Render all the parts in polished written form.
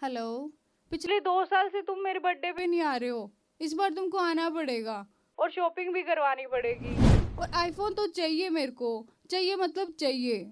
Hello. पिछले 2 साल से तुम मेरे बर्थडे पे नहीं आ रहे हो। इस बार तुमको आना पड़ेगा और शॉपिंग भी करवानी पड़ेगी। और आईफोन तो चाहिए मेरे को, चाहिए मतलब चाहिए।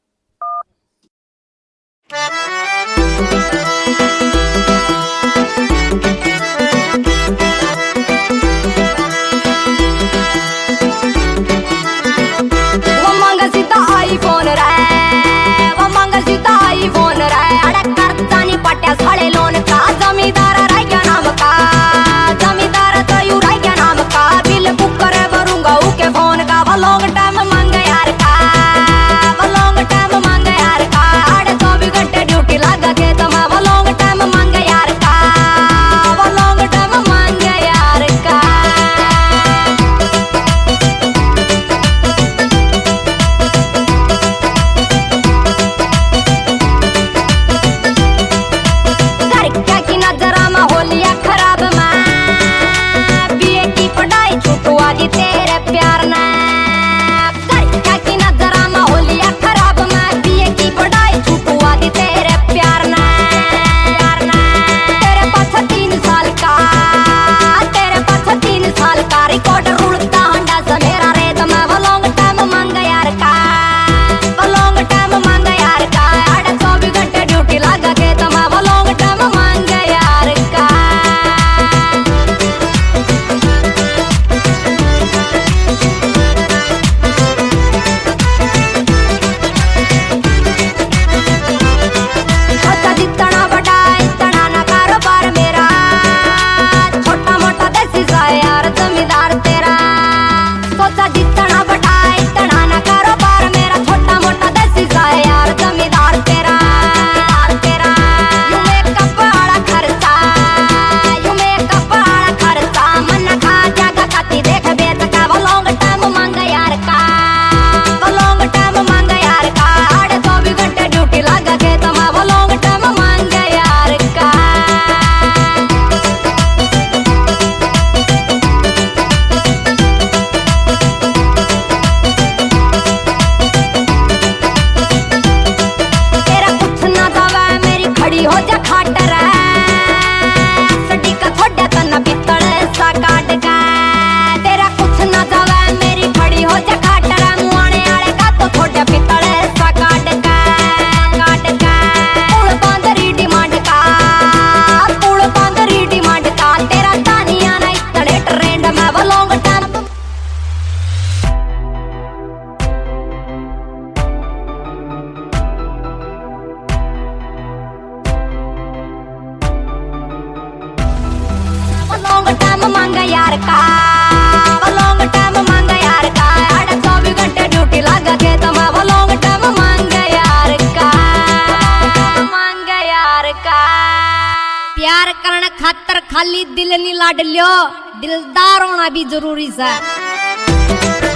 वो मांगा सीता आईफोन रे, वो मांगा सीता आईफोन रे। अड़क करता नहीं पट्या साढ़े लोन का। जमींदार रह गया नाम का, जमींदार तो यू रह गया नाम का। बिल बुक करे भरूंगा उके फोन का। वो लॉन्ग टाइम मांगे यार का, वो लॉन्ग टाइम मांगे यार का। 24 घंटे ड्यूटी लगा के तुम्हें। वो लॉन्ग टाइम मांगे यार का, वो लॉन्ग टाइम मांगे यार का। नजरा में होलिया खराब में बीए की पढ़ाई छुटवा दी तेरे प्यार ने। क्या की नजरा में होलिया खराब में बीए की पढ़ाई छुटवा दी तेरे प्यार ने। तेरे पास 3 साल का, तेरे पास 3 साल का रिकॉर्ड रुड़ता हंडा से मेरा रेत में। वो लॉन्ग टाइम मांगा यार का, वो लॉन्ग टाइम मांगा यार का। 24 घंटे ड्यूटी लगा के तुम्हें। वो लॉन्ग टाइम मांगा यार का। सोचा जितना बड़ा इतना ना कारोबार मेरा। छोटा मोटा देसी सा यार जमींदार तेरा। सोचा जितना बड़ा इतना ना कारोबार मेरा। छोटा मोटा देसी सा यार जमींदार तेरा। यू मेकअप वाला खर्चा, यू मेकअप वाला खर्चा। मन खा जागा खाती देख बेत का। वो लॉन्ग टाइम मांगा यार का, वो लॉन्ग टाइम मांगा यार का। 24 घंटे ड्यूटी लगा के तुम्हें। वो लॉन्ग टाइम मांगा यार का। तेरा कुछ ना दवा मेरी खड़ी हो जा खाटर सटी का थोड़ा तना पित्तल सा काट का। तेरा कुछ ना दवा मेरी खड़ी हो जा खाटर। मुआने आले का तो थोड़ा पित्तल सा काट का। पुल बांदरी डिमांड का, पुल बांदरी डिमांड का। तेरा तानिया ना इतने ट्रेंड में। वो लॉन्ग टाइम लॉन्ग टाइम मांगा यार का, वो लॉन्ग टाइम मांगा यार का। 24 घंटे ड्यूटी लगा के तुम्हें। वो लॉन्ग टाइम मांगा यार का, मांगा यार का। प्यार करने खातर खाली दिल नहीं लाड लियो, दिलदार होना भी जरूरी है।